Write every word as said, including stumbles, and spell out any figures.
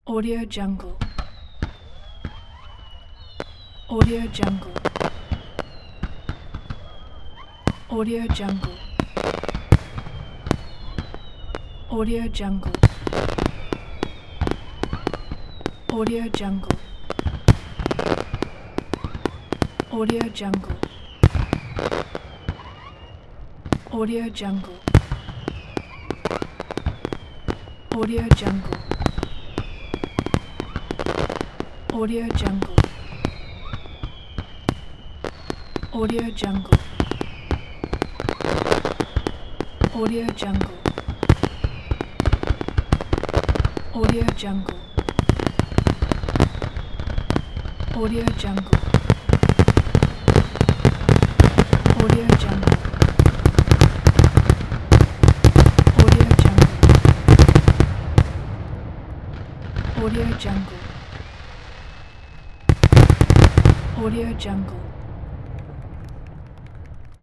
Audio Jungle. Audio Jungle. Audio Jungle. Audio Jungle. Audio Jungle. Audio Jungle. Audio Jungle. Audio Jungle. Audio Jungle. Audio Jungle. Audio Jungle. Audio Jungle. Audio Jungle. Audio Jungle. Audio Jungle. Audio Jungle. Audio Jungle.